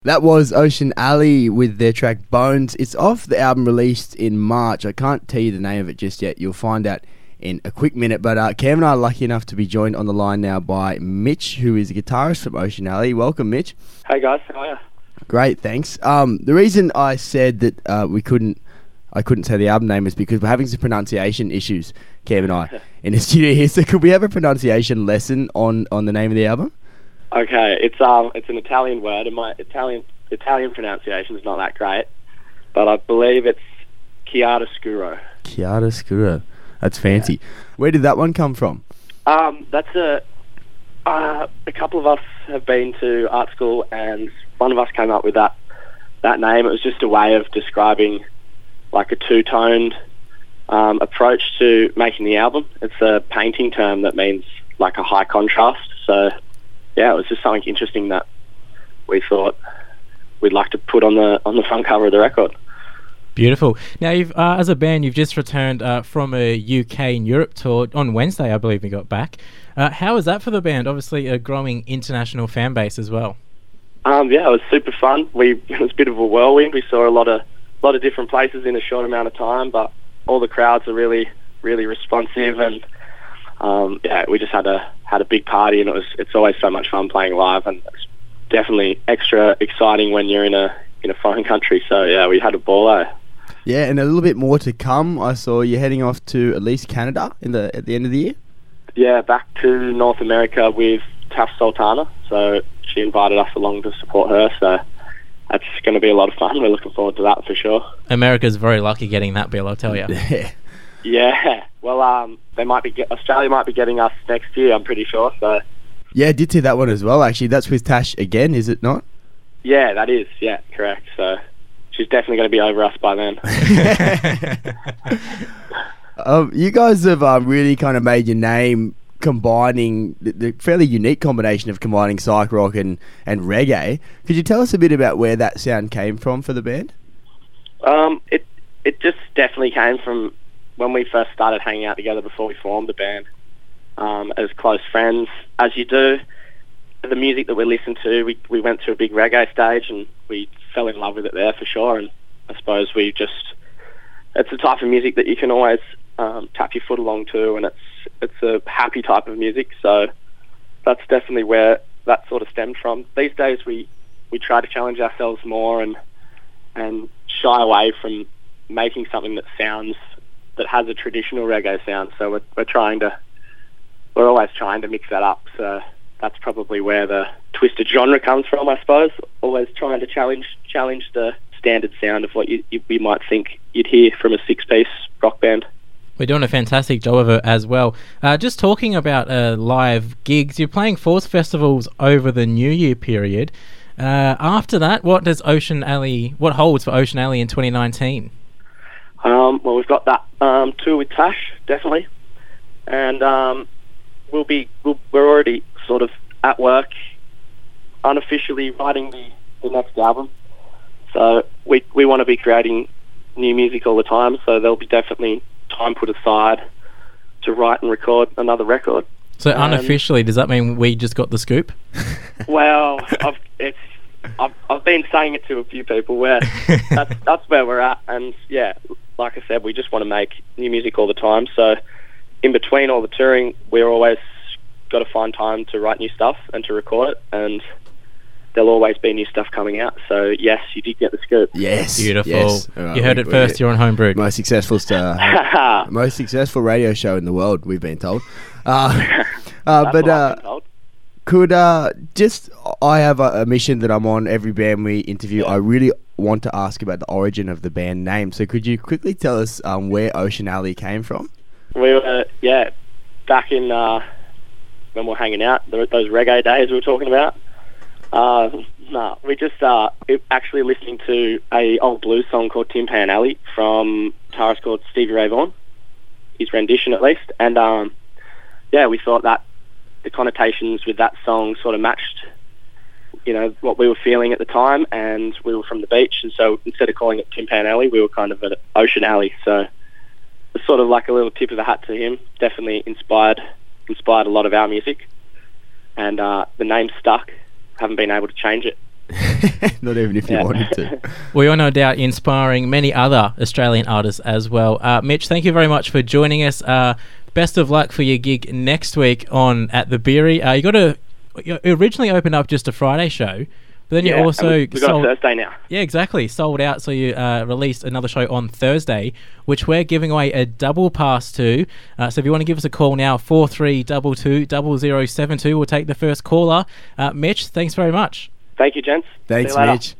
That was Ocean Alley with their track Bones. It's off the album released in March. I can't tell you the name of it just yet. You'll find out in a quick minute. But Cam and I are lucky enough to be joined on the line now by Mitch, who is a guitarist from Ocean Alley. Welcome, Mitch. Hey guys, how are you? Great, thanks. The reason I said that I couldn't say the album name is because we're having some pronunciation issues, Cam and I, in the studio here. So could we have a pronunciation lesson on the name of the album? Okay, it's an Italian word, and my Italian pronunciation is not that great, but I believe it's chiaroscuro. Chiaroscuro. That's fancy. Yeah. Where did that one come from? That's a couple of us have been to art school, and one of us came up with that name. It was just a way of describing like a two-toned approach to making the album. It's a painting term that means like a high contrast. So yeah, it was just something interesting that we thought we'd like to put on the front cover of the record. Beautiful. Now, you've as a band, you've just returned from a UK and Europe tour on Wednesday, I believe you got back. How was that for the band? Obviously, a growing international fan base as well. Yeah, it was super fun. It was a bit of a whirlwind. We saw a lot of different places in a short amount of time, but all the crowds are really, really responsive, and yeah, we just had a big party, and it's always so much fun playing live, and it's definitely extra exciting when you're in a foreign country. So yeah, we had a ball. Yeah, and a little bit more to come. I saw you're heading off to at least Canada at the end of the year. Yeah, back to North America with Taf Sultana. So she invited us along to support her. So that's going to be a lot of fun. We're looking forward to that for sure. America's very lucky getting that bill, I'll tell you. Yeah. Well, Australia might be getting us next year, I'm pretty sure. So yeah, I did see that one as well. Actually, that's with Tash again, is it not? Yeah, that is. Yeah, correct. So she's definitely going to be over us by then. You guys have really kind of made your name combining the fairly unique combination of combining psych rock and reggae. Could you tell us a bit about where that sound came from for the band? It just definitely came from when we first started hanging out together before we formed the band, as close friends, as you do. The music that we listened to, we went to a big reggae stage and we fell in love with it there for sure. And I suppose it's the type of music that you can always tap your foot along to, and it's a happy type of music. So that's definitely where that sort of stemmed from. These days we try to challenge ourselves more and shy away from making something that has a traditional reggae sound. So we're always trying to mix that up. So that's probably where the twisted genre comes from, I suppose. Always trying to challenge the standard sound of what you might think you'd hear from a six-piece rock band. We're doing a fantastic job of it as well. Just talking about live gigs, you're playing Force festivals over the New Year period. After that, what holds for Ocean Alley in 2019? Well, we've got that tour with Tash, definitely, and we're already sort of at work, unofficially writing the next album. So we want to be creating new music all the time. So there'll be definitely time put aside to write and record another record. So unofficially, does that mean we just got the scoop? Well, I've been saying it to a few people where that's where we're at, and yeah, like I said, we just want to make new music all the time. So in between all the touring, we're always got to find time to write new stuff and to record it, and there'll always be new stuff coming out. So yes, you did get the scoop. Yes, beautiful. Yes. You heard it first. You're on Homebrewed. Most successful radio show in the world, we've been told. I have a mission that I'm on every band we interview. I really want to ask about the origin of the band name. So could you quickly tell us where Ocean Alley came from? We were back in when we were hanging out, those reggae days we were talking about. We just actually listening to a old blues song called Tin Pan Alley from a guitarist called Stevie Ray Vaughan, his rendition at least, and we thought that the connotations with that song sort of matched, what we were feeling at the time, and we were from the beach, and so instead of calling it Tin Pan Alley, we were kind of at Ocean Alley. So it's sort of like a little tip of the hat to him. Definitely inspired a lot of our music, and the name stuck. Haven't been able to change it Not even if you Yeah. wanted to. We are no doubt inspiring many other Australian artists as well. Mitch, thank you very much for joining us. Best of luck for your gig next week on at the Beery. You originally opened up just a Friday show, but then you Yeah, also and we got a Thursday now. Yeah, exactly. Sold out, so you released another show on Thursday, which we're giving away a double pass to. So if you want to give us a call now, 4322 0072, we'll take the first caller. Mitch, thanks very much. Thanks, gents. Thanks, See you later. Mitch.